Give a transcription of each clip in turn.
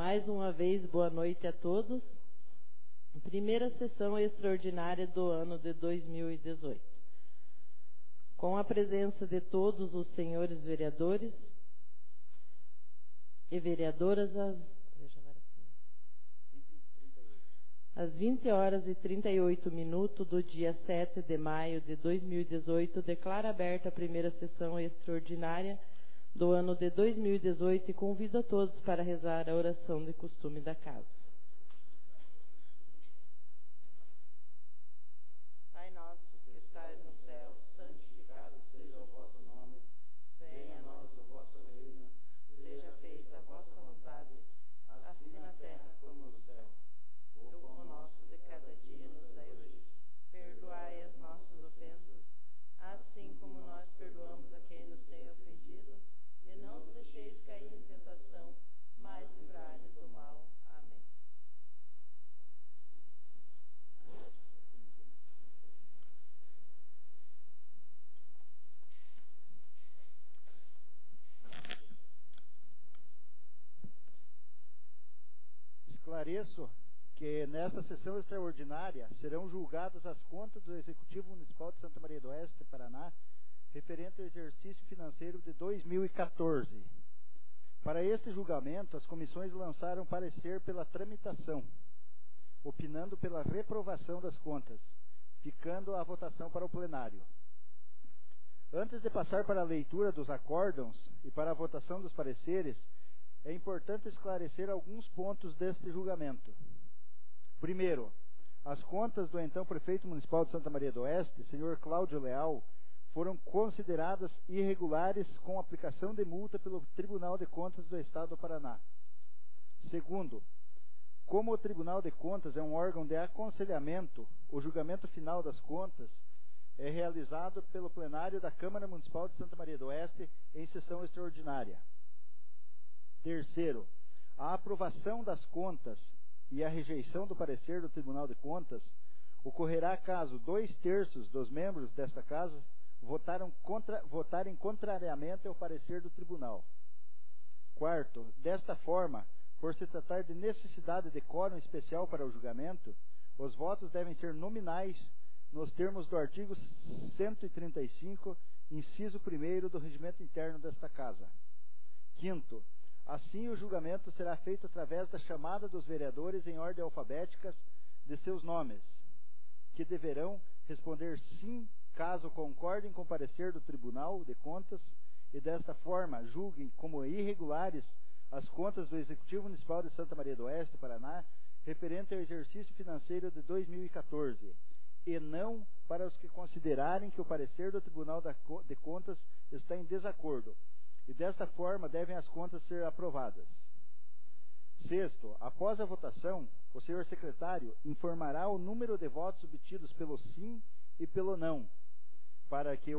Mais uma vez, boa noite a todos. Primeira sessão extraordinária do ano de 2018. Com a presença de todos os senhores vereadores e vereadoras, às 20h38 do dia 7 de maio de 2018, declaro aberta a primeira sessão extraordinária do ano de 2018 e convido a todos para rezar a oração de costume da casa. Pai nosso que estais no céu, santificado seja o vosso nome. Venha a nós o vosso reino, seja feita a vossa vontade, assim na terra como no céu. O pão nosso de cada dia nos dai hoje. Perdoai as nossas ofensas, assim como nós perdoamos a quem nos tem ofendido. E não nos deixeis cair em tentação, mas livrai-nos do mal. Amém. Esclareço que nesta sessão extraordinária serão julgadas as contas do Executivo Municipal de Santa Maria do Oeste, Paraná, referente ao exercício financeiro de 2014. Para este julgamento, as comissões lançaram parecer pela tramitação, opinando pela reprovação das contas, ficando a votação para o plenário. Antes de passar para a leitura dos acórdãos e para a votação dos pareceres, é importante esclarecer alguns pontos deste julgamento. Primeiro, as contas do então prefeito municipal de Santa Maria do Oeste, senhor Cláudio Leal, foram consideradas irregulares com aplicação de multa pelo Tribunal de Contas do Estado do Paraná. Segundo, como o Tribunal de Contas é um órgão de aconselhamento, o julgamento final das contas é realizado pelo plenário da Câmara Municipal de Santa Maria do Oeste em sessão extraordinária. Terceiro, a aprovação das contas e a rejeição do parecer do Tribunal de Contas ocorrerá caso 2/3 dos membros desta casa votarem contrariamente ao parecer do tribunal. Quarto, desta forma, por se tratar de necessidade de quórum especial para o julgamento, os votos devem ser nominais nos termos do artigo 135, inciso 1º do regimento interno desta casa. Quinto, assim o julgamento será feito através da chamada dos vereadores em ordem alfabética de seus nomes, que deverão responder sim caso concordem com o parecer do Tribunal de Contas e desta forma julguem como irregulares as contas do Executivo Municipal de Santa Maria do Oeste, Paraná, referente ao exercício financeiro de 2014, e não para os que considerarem que o parecer do Tribunal de Contas está em desacordo, e desta forma devem as contas ser aprovadas. Sexto, após a votação, o senhor secretário informará o número de votos obtidos pelo sim e pelo não, para que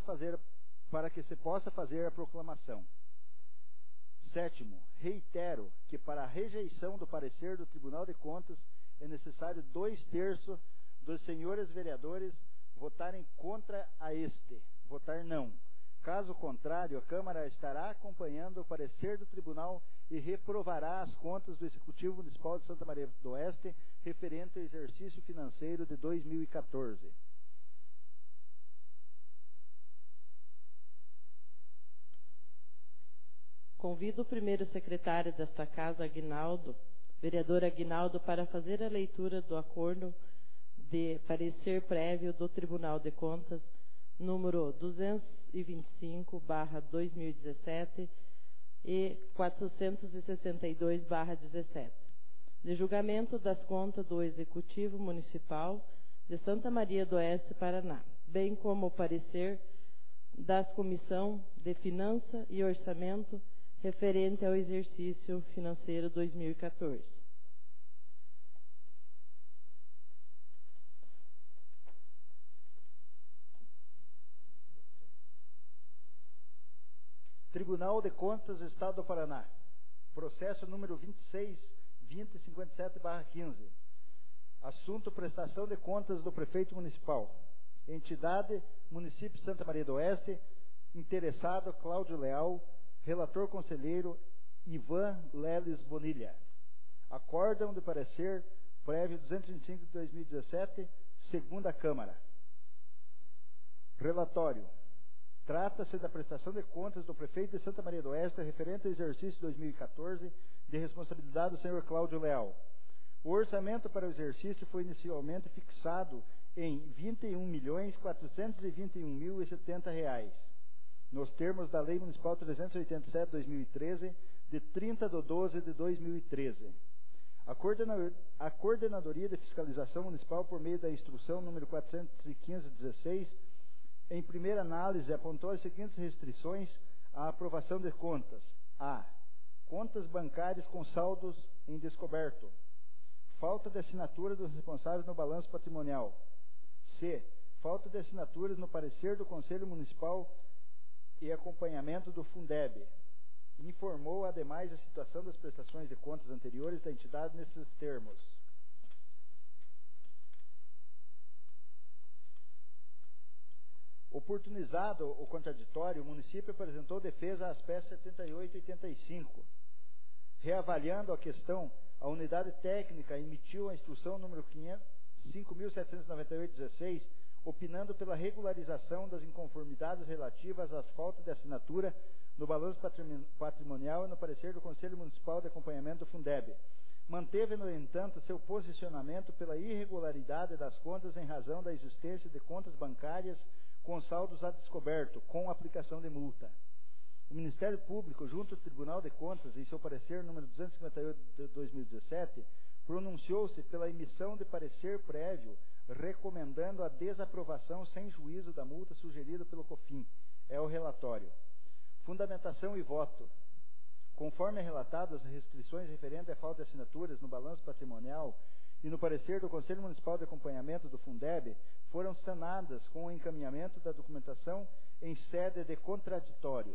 se possa fazer a proclamação. Sétimo, reitero que para a rejeição do parecer do Tribunal de Contas é necessário 2/3 dos senhores vereadores votarem contra a votar não. Caso contrário, a Câmara estará acompanhando o parecer do Tribunal e reprovará as contas do Executivo Municipal de Santa Maria do Oeste referente ao exercício financeiro de 2014. Convido o primeiro secretário desta casa, vereador Aguinaldo, para fazer a leitura do acordo de parecer prévio do Tribunal de Contas, número 225/2017 e 462/17, de julgamento das contas do Executivo Municipal de Santa Maria do Oeste, Paraná, bem como o parecer das Comissão de Finanças e Orçamento referente ao exercício financeiro 2014. Tribunal de Contas, Estado do Paraná. Processo número 26.2057/15. Assunto: prestação de contas do prefeito municipal. Entidade: Município de Santa Maria do Oeste. Interessado: Cláudio Leal. Relator conselheiro: Ivan Leles Bonilha. Acórdão de parecer prévio 225 de 2017, segunda Câmara. Relatório. Trata-se da prestação de contas do prefeito de Santa Maria do Oeste referente ao exercício 2014 de responsabilidade do senhor Cláudio Leal. O orçamento para o exercício foi inicialmente fixado em R$ 21.421.070, nos termos da Lei Municipal 387/2013, de 30 de 12 de 2013. A Coordenadoria de Fiscalização Municipal, por meio da Instrução número 415/16, em primeira análise, apontou as seguintes restrições à aprovação de contas. A. Contas bancárias com saldos em descoberto. Falta de assinatura dos responsáveis no balanço patrimonial. C. Falta de assinaturas no parecer do Conselho Municipal e acompanhamento do Fundeb. Informou, ademais, a situação das prestações de contas anteriores da entidade nesses termos. Oportunizado o contraditório, o município apresentou defesa às peças 78 e 85. Reavaliando a questão, a unidade técnica emitiu a instrução número 5.798/16, opinando pela regularização das inconformidades relativas às faltas de assinatura no balanço patrimonial e no parecer do Conselho Municipal de Acompanhamento do Fundeb. Manteve, no entanto, seu posicionamento pela irregularidade das contas em razão da existência de contas bancárias com saldos a descoberto, com aplicação de multa. O Ministério Público, junto ao Tribunal de Contas, em seu parecer número 258 de 2017, pronunciou-se pela emissão de parecer prévio, recomendando a desaprovação sem juízo da multa sugerida pelo COFIN. É o relatório. Fundamentação e voto. Conforme é relatado, as restrições referentes à falta de assinaturas no balanço patrimonial e no parecer do Conselho Municipal de Acompanhamento do Fundeb foram sanadas com o encaminhamento da documentação em sede de contraditório.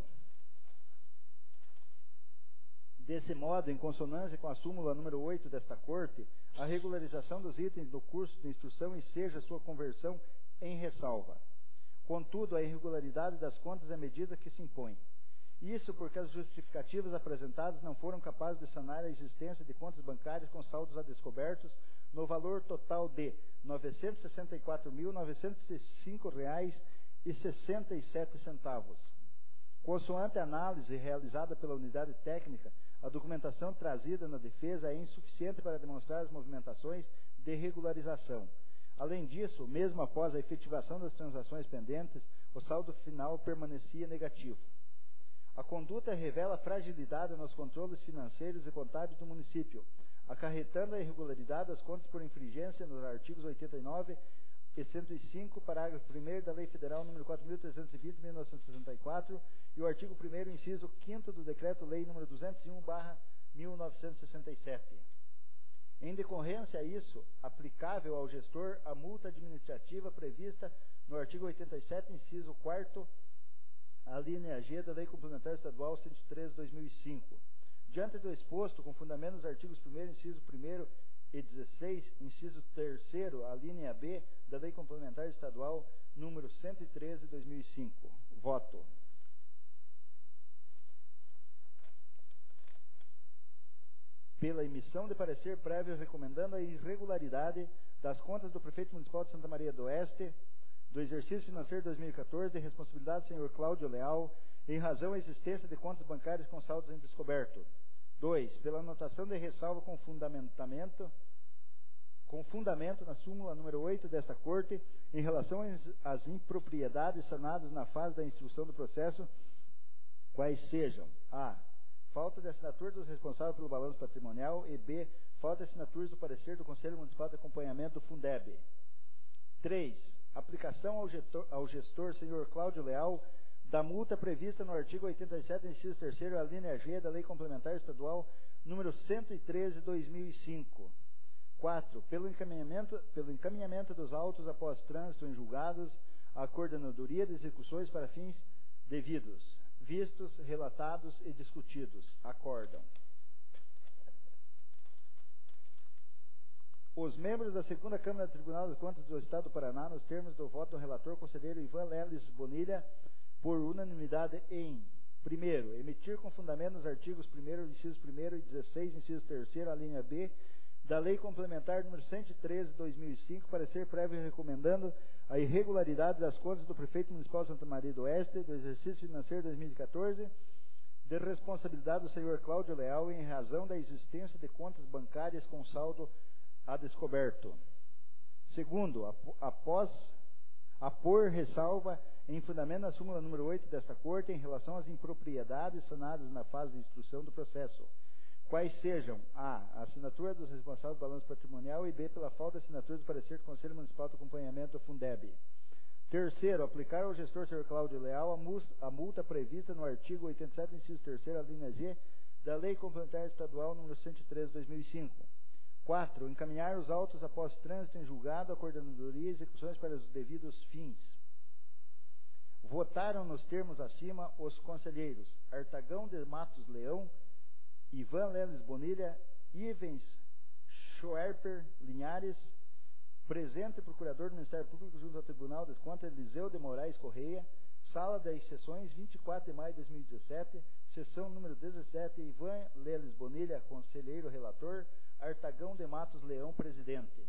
Desse modo, em consonância com a súmula número 8 desta Corte, a regularização dos itens do curso de instrução enseja sua conversão em ressalva. Contudo, a irregularidade das contas é medida que se impõe. Isso porque as justificativas apresentadas não foram capazes de sanar a existência de contas bancárias com saldos a descobertos no valor total de R$ 964.905,67. Consoante a análise realizada pela unidade técnica, a documentação trazida na defesa é insuficiente para demonstrar as movimentações de regularização. Além disso, mesmo após a efetivação das transações pendentes, o saldo final permanecia negativo. A conduta revela fragilidade nos controles financeiros e contábeis do município, acarretando a irregularidade das contas por infringência nos artigos 89 e 105, parágrafo 1º da Lei Federal nº 4.320, de 1964, e o artigo 1º, inciso 5º do Decreto-Lei nº 201/1967. Em decorrência a isso, aplicável ao gestor a multa administrativa prevista no artigo 87, inciso 4º, a linha G da Lei Complementar Estadual 103/2005. Diante do exposto, com fundamento nos artigos 1º, inciso 1º e 16, inciso 3º, a linha B da Lei Complementar Estadual número 113/2005. Voto. Pela emissão de parecer prévio recomendando a irregularidade das contas do Prefeito Municipal de Santa Maria do Oeste do exercício financeiro 2014 de responsabilidade do senhor Cláudio Leal, em razão da existência de contas bancárias com saldos em descoberto. 2. Pela anotação de ressalva com fundamento na súmula número 8 desta Corte, em relação às impropriedades sanadas na fase da instrução do processo, quais sejam: a. Falta de assinatura dos responsáveis pelo balanço patrimonial, e b. Falta de assinaturas do parecer do Conselho Municipal de Acompanhamento do Fundeb. 3. Aplicação ao gestor senhor Cláudio Leal da multa prevista no artigo 87, inciso 3º, a linha G da Lei Complementar Estadual número 113/2005. 4. Pelo encaminhamento dos autos após trânsito em julgados à Coordenadoria de Execuções para fins devidos, vistos, relatados e discutidos. Acórdão. Os membros da segunda Câmara do Tribunal de Contas do Estado do Paraná, nos termos do voto do relator conselheiro Ivan Leles Bonilha, por unanimidade em Primeiro, emitir com fundamento nos artigos 1º, inciso 1º e 16, inciso 3º, a linha B, da Lei Complementar número 113 de 2005, parecer prévio recomendando a irregularidade das contas do Prefeito Municipal de Santa Maria do Oeste do exercício financeiro 2014, de responsabilidade do senhor Cláudio Leal em razão da existência de contas bancárias com saldo a descoberto. Segundo, apor ressalva em fundamento na súmula número 8 desta Corte em relação às impropriedades sanadas na fase de instrução do processo, quais sejam a assinatura dos responsáveis do balanço patrimonial e b, pela falta de assinatura do parecer do Conselho Municipal de Acompanhamento do Fundeb. Terceiro, aplicar ao gestor Sr. Cláudio Leal a multa prevista no artigo 87, inciso 3º, a linha G, da Lei Complementar Estadual número 113, 2005. 4. Encaminhar os autos após trânsito em julgado à Coordenadoria e execuções para os devidos fins. Votaram nos termos acima os conselheiros Artagão de Matos Leão, Ivan Leles Bonilha, Ivens Schoerper Linhares, presente Procurador do Ministério Público junto ao Tribunal das Contas, Eliseu de Moraes Correia, Sala das Sessões, 24 de maio de 2017, sessão número 17, Ivan Leles Bonilha, conselheiro relator, Artagão de Matos Leão, presidente.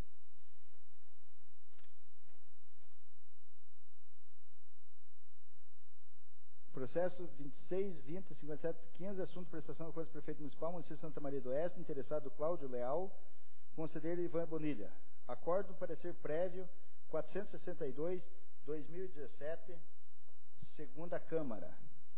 Processo 26.20.57.15, assunto prestação de contas do Prefeito Municipal, Município de Santa Maria do Oeste, interessado Cláudio Leal, conselheiro Ivan Bonilha. Acordo do parecer prévio 462, 2017, segunda Câmara.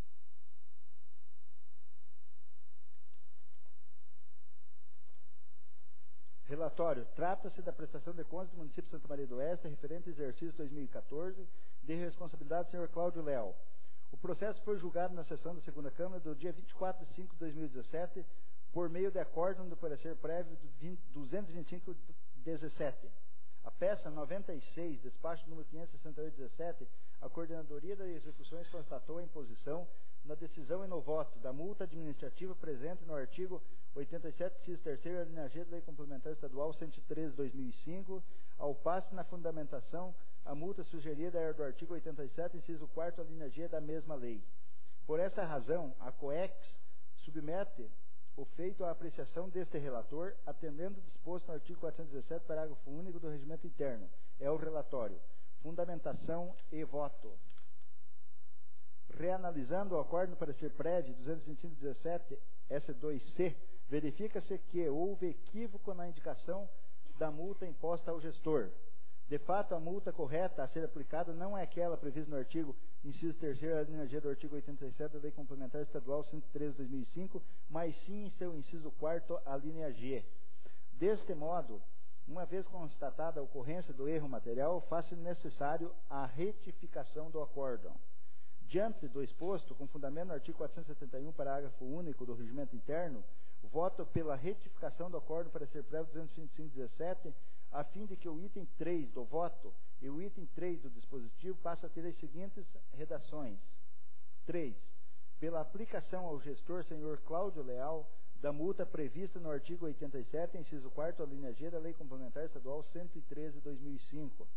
Relatório. Trata-se da prestação de contas do município de Santa Maria do Oeste, referente ao exercício 2014, de responsabilidade do senhor Cláudio Leal. O processo foi julgado na sessão da segunda Câmara do dia 24 de 5 de 2017, por meio de acórdão do parecer prévio do 225/17. A peça 96, despacho número 568/17, a Coordenadoria das Execuções constatou a imposição, na decisão e no voto, da multa administrativa presente no artigo 87, inciso 3º, a linha G da Lei Complementar Estadual 113/2005, ao passo na fundamentação, a multa sugerida era do artigo 87, inciso 4º, a linha G da mesma lei. Por essa razão, a COEX submete o feito à apreciação deste relator, atendendo o disposto no artigo 417, parágrafo único do Regimento Interno. É o relatório. Fundamentação e voto. Reanalisando o acordo no parecer prévio 225/17, S2C, verifica-se que houve equívoco na indicação da multa imposta ao gestor. De fato, a multa correta a ser aplicada não é aquela prevista no artigo, inciso 3º, a linha G do artigo 87 da Lei Complementar Estadual 113/2005, mas sim em seu inciso 4º, a linha G. Deste modo, uma vez constatada a ocorrência do erro material, faz-se necessário a retificação do acórdão. Diante do exposto, com fundamento no artigo 471, parágrafo único do Regimento Interno, voto pela retificação do acórdão para ser prévio 225/17, a fim de que o item 3 do voto e o item 3 do dispositivo passem a ter as seguintes redações. 3. Pela aplicação ao gestor senhor Cláudio Leal da multa prevista no artigo 87, inciso 4º, a linha G da Lei Complementar Estadual 113/2005.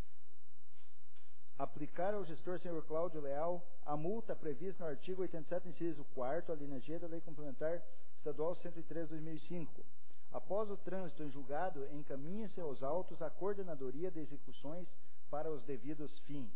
Aplicar ao gestor senhor Cláudio Leal a multa prevista no artigo 87, inciso 4º, a linha G da Lei Complementar Estadual 113/2005. Após o trânsito em julgado, encaminha-se aos autos a Coordenadoria de Execuções para os devidos fins.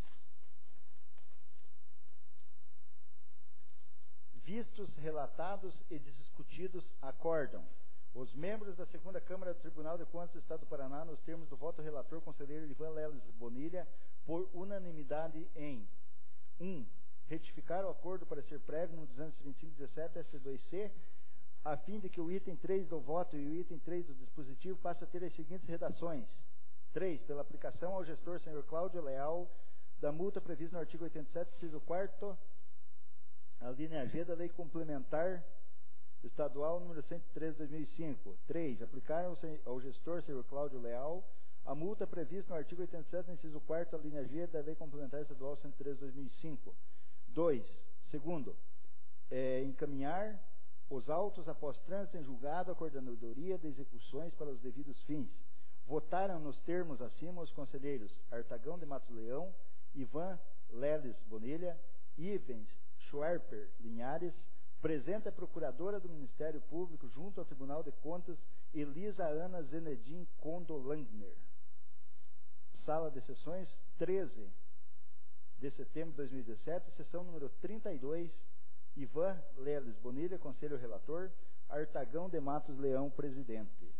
Vistos, relatados e discutidos, acórdão. Os membros da segunda Câmara do Tribunal de Contas do Estado do Paraná, nos termos do voto relator conselheiro Ivan Leles Bonilha, por unanimidade em 1. Retificar o acordo para ser prévio no 225/17 S2C, a fim de que o item 3 do voto e o item 3 do dispositivo passem a ter as seguintes redações. 3. Pela aplicação ao gestor senhor Cláudio Leal da multa prevista no artigo 87, inciso 4º, a linha G da Lei Complementar Estadual número 113/2005. 3. Aplicar ao gestor senhor Cláudio Leal a multa prevista no artigo 87, inciso 4º, a linha G da Lei Complementar Estadual 113/2005. 2. Segundo, encaminhar os autos após trânsito em julgado à Coordenadoria de Execuções para os devidos fins. Votaram nos termos acima os conselheiros Artagão de Matos Leão, Ivan Leles Bonilha, Ivens Schwerper Linhares, presente a Procuradora do Ministério Público junto ao Tribunal de Contas, Elisa Ana Zenedin Condolangner. Sala de Sessões, 13 de setembro de 2017, sessão número 32, Ivan Leles Bonilha, Conselho Relator, Artagão de Matos Leão, Presidente.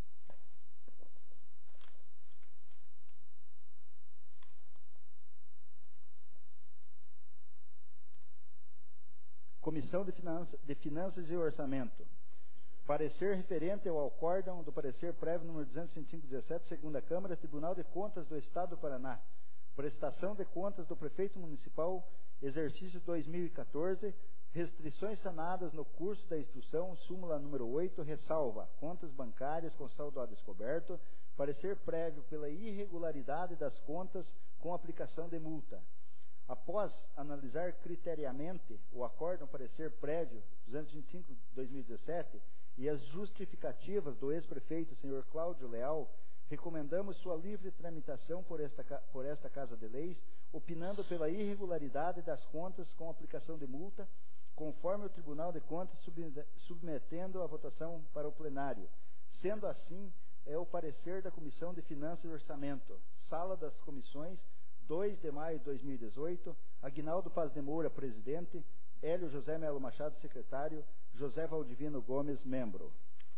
Comissão de Finanças e Orçamento. Parecer referente ao acórdão do parecer prévio número 225/17, segunda Câmara, Tribunal de Contas do Estado do Paraná. Prestação de contas do Prefeito Municipal, exercício 2014, restrições sanadas no curso da instrução, súmula número 8, ressalva, contas bancárias com saldo a descoberto, parecer prévio pela irregularidade das contas com aplicação de multa. Após analisar criteriamente o acórdão parecer prévio 225/2017 e as justificativas do ex-prefeito, senhor Cláudio Leal, recomendamos sua livre tramitação por esta Casa de Leis, opinando pela irregularidade das contas com aplicação de multa, conforme o Tribunal de Contas submetendo a votação para o plenário. Sendo assim, é o parecer da Comissão de Finanças e Orçamento. Sala das Comissões, 2 de maio de 2018, Aguinaldo Paz de Moura, presidente, Hélio José Melo Machado, secretário, José Valdivino Gomes, membro.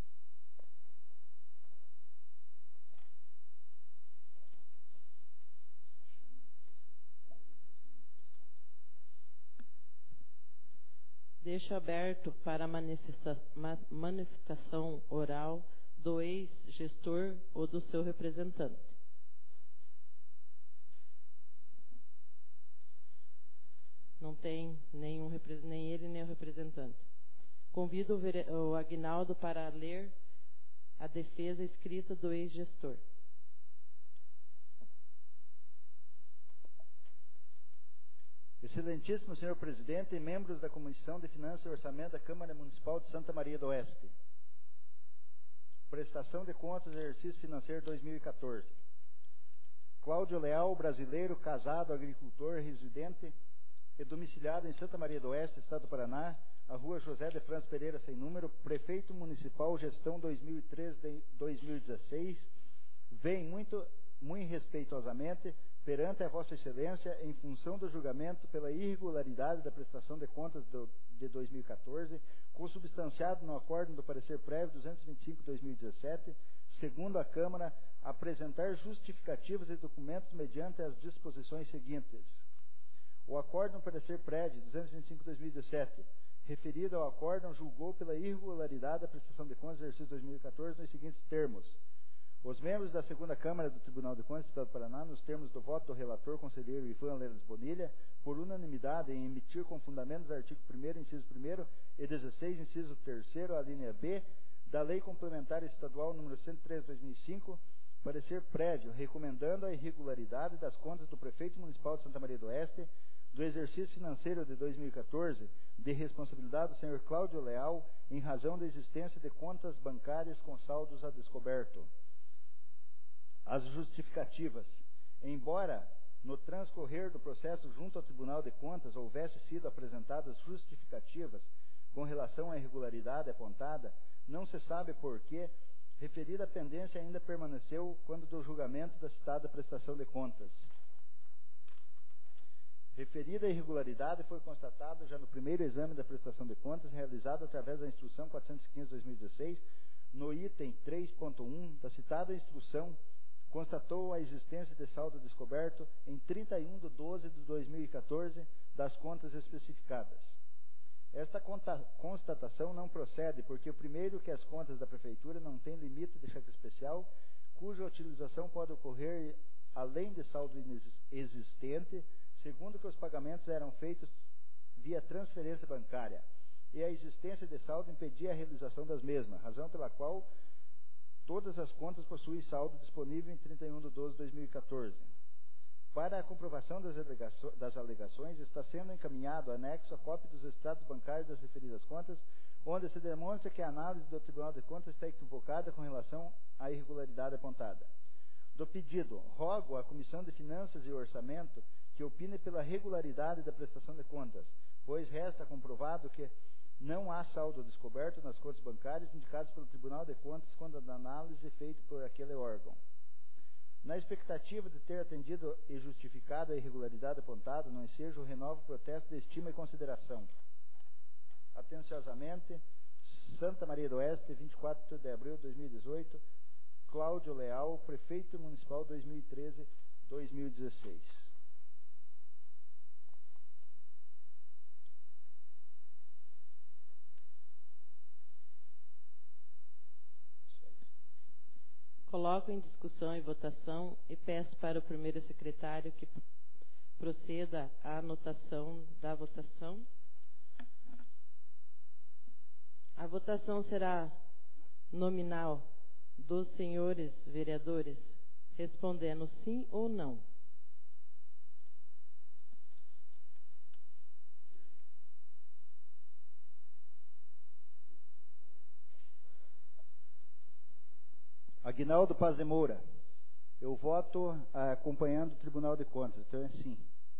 Deixo aberto para manifestação oral do ex-gestor ou do seu representante. Não tem nem ele nem o representante. Convido o Aguinaldo para ler a defesa escrita do ex-gestor. Excelentíssimo senhor presidente e membros da Comissão de Finanças e Orçamento da Câmara Municipal de Santa Maria do Oeste. Prestação de contas do exercício financeiro 2014. Cláudio Leal, brasileiro, casado, agricultor, residente e domiciliado em Santa Maria do Oeste, Estado do Paraná, a rua José de Franz Pereira, sem número, prefeito municipal, gestão 2013-2016, vem muito respeitosamente perante a Vossa Excelência em função do julgamento pela irregularidade da prestação de contas de 2014, consubstanciado no acórdão do parecer prévio 225/2017, segundo a Câmara, apresentar justificativas e documentos mediante as disposições seguintes. O acórdão do parecer prévio 225/2017, referido ao acórdão, julgou pela irregularidade da prestação de contas do exercício 2014 nos seguintes termos. Os membros da segunda Câmara do Tribunal de Contas do Estado do Paraná, nos termos do voto do relator conselheiro Ivan Leles Bonilha, por unanimidade em emitir com fundamentos artigo 1º, inciso 1º e 16, inciso 3º, a linha B, da Lei Complementar Estadual número 103/2005, parecer prévio, recomendando a irregularidade das contas do Prefeito Municipal de Santa Maria do Oeste, do exercício financeiro de 2014, de responsabilidade do senhor Cláudio Leal, em razão da existência de contas bancárias com saldos a descoberto. As justificativas. Embora, no transcorrer do processo junto ao Tribunal de Contas, houvesse sido apresentadas justificativas com relação à irregularidade apontada, não se sabe por que referida pendência ainda permaneceu quando do julgamento da citada prestação de contas. Referida irregularidade foi constatada já no primeiro exame da prestação de contas, realizado através da Instrução 415/2016, no item 3.1 da citada instrução, constatou a existência de saldo descoberto em 31/12/2014 das contas especificadas. Esta constatação não procede porque, primeiro, que as contas da Prefeitura não têm limite de cheque especial, cuja utilização pode ocorrer além de saldo existente, segundo, que os pagamentos eram feitos via transferência bancária, e a existência de saldo impedia a realização das mesmas, razão pela qual todas as contas possuem saldo disponível em 31/12/2014. Para a comprovação das alegações, está sendo encaminhado anexo a cópia dos extratos bancários das referidas contas, onde se demonstra que a análise do Tribunal de Contas está equivocada com relação à irregularidade apontada. Do pedido, rogo à Comissão de Finanças e Orçamento que opine pela regularidade da prestação de contas, pois resta comprovado que não há saldo descoberto nas contas bancárias indicadas pelo Tribunal de Contas quando a análise feita por aquele órgão. Na expectativa de ter atendido e justificado a irregularidade apontada no ensejo, renovo o protesto de estima e consideração. Atenciosamente, Santa Maria do Oeste, 24 de abril de 2018, Cláudio Leal, Prefeito Municipal 2013-2016. Coloco em discussão e votação e peço para o primeiro secretário que proceda à anotação da votação. A votação será nominal dos senhores vereadores, respondendo sim ou não. Aguinaldo Paz de Moura, eu voto acompanhando o Tribunal de Contas, então é sim.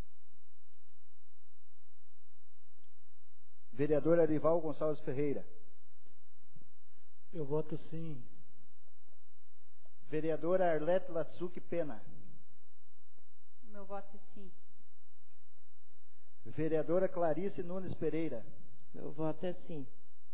Vereador Arival Gonçalves Ferreira. Eu voto sim. Vereadora Arlete Latsuki Pena. Meu voto é sim. Vereadora Clarice Nunes Pereira. Meu voto é sim.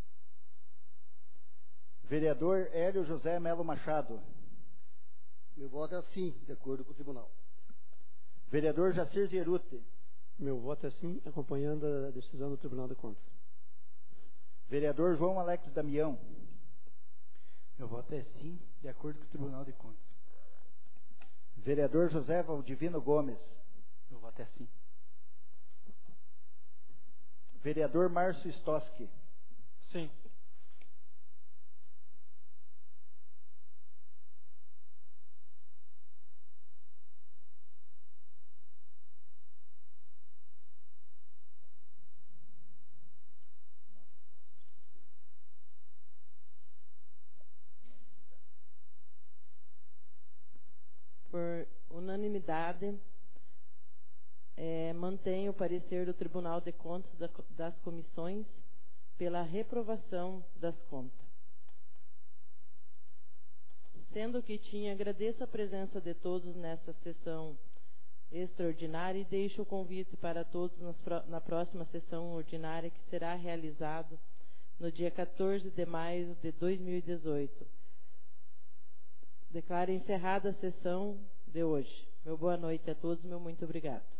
Vereador Hélio José Melo Machado. Meu voto é sim, de acordo com o tribunal. Vereador Jacir Zieruti. Meu voto é sim, acompanhando a decisão do Tribunal de Contas. Vereador João Alex Damião. Meu voto é sim, de acordo com o Tribunal de Contas. Vereador José Valdivino Gomes. Meu voto é sim. Vereador Márcio Stoski. Sim. Por unanimidade, mantenho o parecer do Tribunal de Contas das comissões pela reprovação das contas. Sendo que agradeço a presença de todos nesta sessão extraordinária e deixo o convite para todos na próxima sessão ordinária que será realizado no dia 14 de maio de 2018. Declaro encerrada a sessão de hoje. Meu boa noite a todos, meu muito obrigado.